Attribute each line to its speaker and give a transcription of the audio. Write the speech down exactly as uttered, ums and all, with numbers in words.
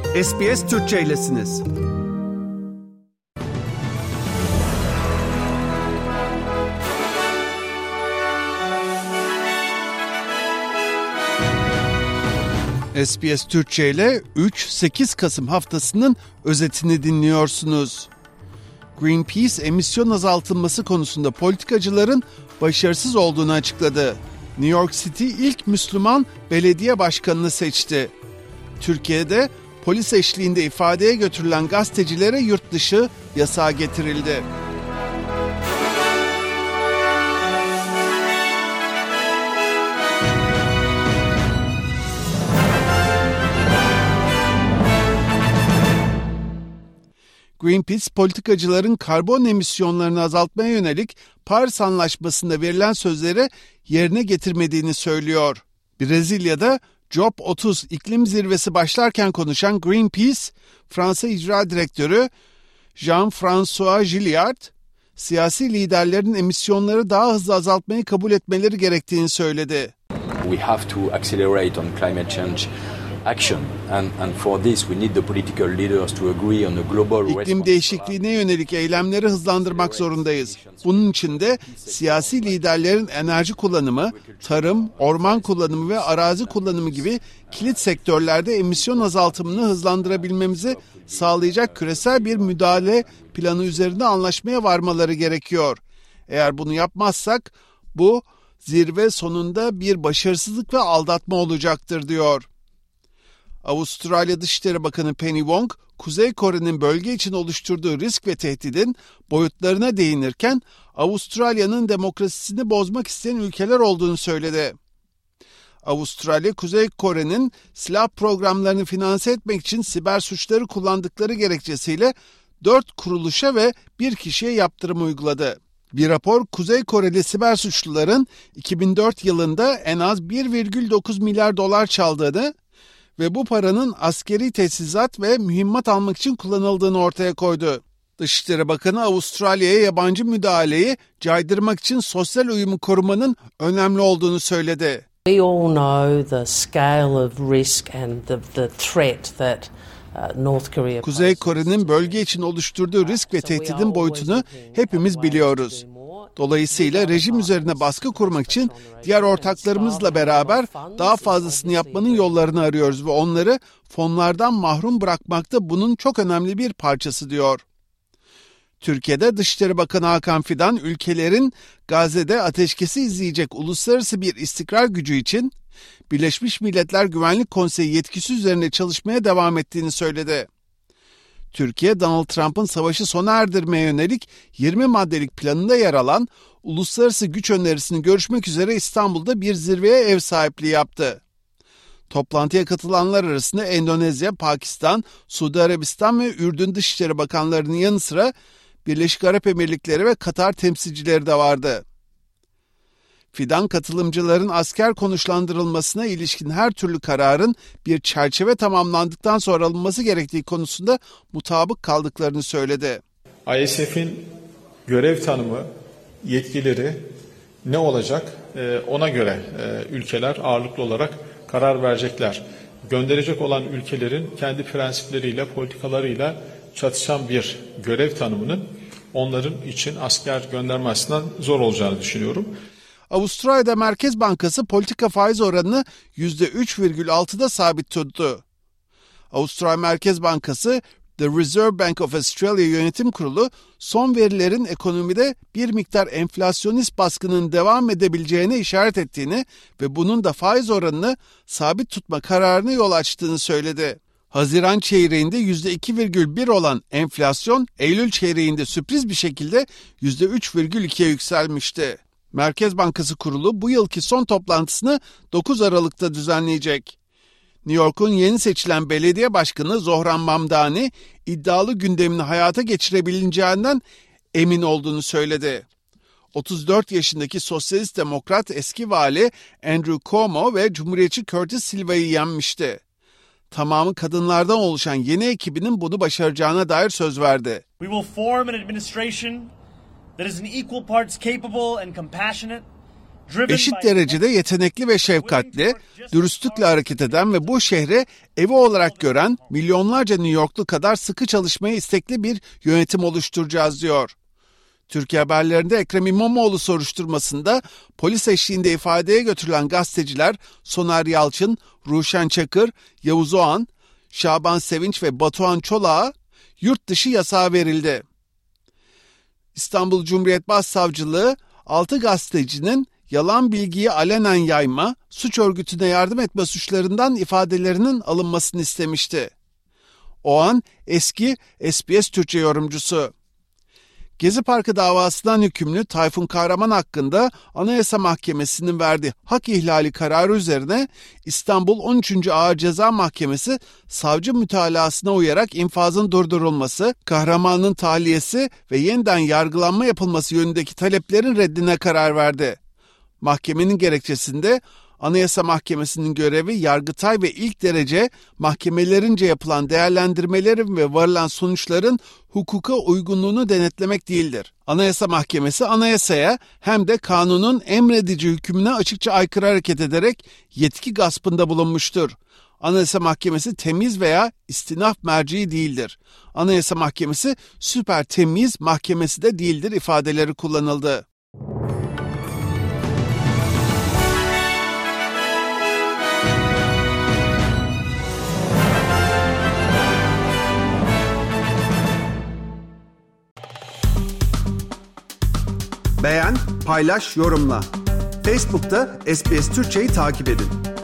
Speaker 1: S B S Türkçe'ylesiniz. S B S Türkçe ile üç sekiz Kasım haftasının özetini dinliyorsunuz. Greenpeace emisyon azaltılması konusunda politikacıların başarısız olduğunu açıkladı. New York City ilk Müslüman belediye başkanını seçti. Türkiye'de polis eşliğinde ifadeye götürülen gazetecilere yurt dışı yasağı getirildi. Greenpeace, politikacıların karbon emisyonlarını azaltmaya yönelik Paris Anlaşması'nda verilen sözleri yerine getirmediğini söylüyor. Brezilya'da COP otuz iklim zirvesi başlarken konuşan Greenpeace, Fransa İcra Direktörü Jean-François Gilliard, siyasi liderlerin emisyonları daha hızlı azaltmayı kabul etmeleri gerektiğini söyledi.
Speaker 2: We have to accelerate on climate change action and and for this we need the political leaders to agree on a global
Speaker 1: İklim değişikliğine yönelik eylemleri hızlandırmak zorundayız. Bunun için de siyasi liderlerin enerji kullanımı, tarım, orman kullanımı ve arazi kullanımı gibi kilit sektörlerde emisyon azaltımını hızlandırabilmemizi sağlayacak küresel bir müdahale planı üzerinde anlaşmaya varmaları gerekiyor. Eğer bunu yapmazsak bu zirve sonunda bir başarısızlık ve aldatma olacaktır diyor. Avustralya Dışişleri Bakanı Penny Wong, Kuzey Kore'nin bölge için oluşturduğu risk ve tehdidin boyutlarına değinirken Avustralya'nın demokrasisini bozmak isteyen ülkeler olduğunu söyledi. Avustralya, Kuzey Kore'nin silah programlarını finanse etmek için siber suçları kullandıkları gerekçesiyle dört kuruluşa ve bir kişiye yaptırım uyguladı. Bir rapor, Kuzey Koreli siber suçluların iki bin dört yılında en az bir virgül dokuz milyar dolar çaldığını ve bu paranın askeri teçhizat ve mühimmat almak için kullanıldığını ortaya koydu. Dışişleri Bakanı Avustralya'ya yabancı müdahaleyi caydırmak için sosyal uyumu korumanın önemli olduğunu söyledi.
Speaker 3: We all know the scale of risk and the the threat that North Korea.
Speaker 1: Kuzey Kore'nin bölge için oluşturduğu risk ve tehdidin boyutunu hepimiz biliyoruz. Dolayısıyla rejim üzerine baskı kurmak için diğer ortaklarımızla beraber daha fazlasını yapmanın yollarını arıyoruz ve onları fonlardan mahrum bırakmak da bunun çok önemli bir parçası diyor. Türkiye'de Dışişleri Bakanı Hakan Fidan, ülkelerin Gazze'de ateşkesi izleyecek uluslararası bir istikrar gücü için Birleşmiş Milletler Güvenlik Konseyi yetkisi üzerine çalışmaya devam ettiğini söyledi. Türkiye, Donald Trump'ın savaşı sona erdirmeye yönelik yirmi maddelik planında yer alan uluslararası güç önerisini görüşmek üzere İstanbul'da bir zirveye ev sahipliği yaptı. Toplantıya katılanlar arasında Endonezya, Pakistan, Suudi Arabistan ve Ürdün Dışişleri Bakanlarının yanı sıra Birleşik Arap Emirlikleri ve Katar temsilcileri de vardı. Fidan, katılımcıların asker konuşlandırılmasına ilişkin her türlü kararın bir çerçeve tamamlandıktan sonra alınması gerektiği konusunda mutabık kaldıklarını söyledi.
Speaker 4: I S F'in görev tanımı, yetkileri ne olacak? Ee, ona göre e, ülkeler ağırlıklı olarak karar verecekler. Gönderecek olan ülkelerin kendi prensipleriyle, politikalarıyla çatışan bir görev tanımının onların için asker gönderme açısından zor olacağını düşünüyorum.
Speaker 1: Avustralya'da Merkez Bankası politika faiz oranını yüzde üç virgül altıda sabit tuttu. Avustralya Merkez Bankası, The Reserve Bank of Australia Yönetim Kurulu, son verilerin ekonomide bir miktar enflasyonist baskının devam edebileceğine işaret ettiğini ve bunun da faiz oranını sabit tutma kararına yol açtığını söyledi. Haziran çeyreğinde yüzde iki virgül bir olan enflasyon, Eylül çeyreğinde sürpriz bir şekilde yüzde üç virgül ikiye yükselmişti. Merkez Bankası Kurulu bu yılki son toplantısını dokuz Aralık'ta düzenleyecek. New York'un yeni seçilen belediye başkanı Zohran Mamdani, iddialı gündemini hayata geçirebileceğinden emin olduğunu söyledi. otuz dört yaşındaki sosyalist demokrat eski vali Andrew Cuomo ve Cumhuriyetçi Curtis Silva'yı yenmişti. Tamamı kadınlardan oluşan yeni ekibinin bunu başaracağına dair söz verdi.
Speaker 5: We will form an administration that is in equal parts capable and compassionate
Speaker 1: Eşit derecede yetenekli ve şefkatli, dürüstlükle hareket eden ve bu şehri evi olarak gören milyonlarca New Yorklu kadar sıkı çalışmaya istekli bir yönetim oluşturacağız diyor. Türkiye Haberleri'nde Ekrem İmamoğlu soruşturmasında polis eşliğinde ifadeye götürülen gazeteciler Soner Yalçın, Ruşen Çakır, Yavuz Oğan, Şaban Sevinç ve Batuhan Çolak'a yurt dışı yasağı verildi. İstanbul Cumhuriyet Başsavcılığı altı gazetecinin yalan bilgiyi alenen yayma, suç örgütüne yardım etme suçlarından ifadelerinin alınmasını istemişti. Oğan eski S B S Türkçe yorumcusu. Gezi Parkı davasından hükümlü Tayfun Kahraman hakkında Anayasa Mahkemesi'nin verdiği hak ihlali kararı üzerine İstanbul on üçüncü Ağır Ceza Mahkemesi savcı mütalasına uyarak infazın durdurulması, Kahraman'ın tahliyesi ve yeniden yargılanma yapılması yönündeki taleplerin reddine karar verdi. Mahkemenin gerekçesinde Anayasa Mahkemesi'nin görevi Yargıtay ve ilk derece mahkemelerince yapılan değerlendirmelerin ve varılan sonuçların hukuka uygunluğunu denetlemek değildir. Anayasa Mahkemesi anayasaya hem de kanunun emredici hükmüne açıkça aykırı hareket ederek yetki gaspında bulunmuştur. Anayasa Mahkemesi temiz veya istinaf merci değildir. Anayasa Mahkemesi süper temiz mahkemesi de değildir ifadeleri kullanıldı.
Speaker 5: Beğen, paylaş, yorumla. Facebook'ta S B S Türkçe'yi takip edin.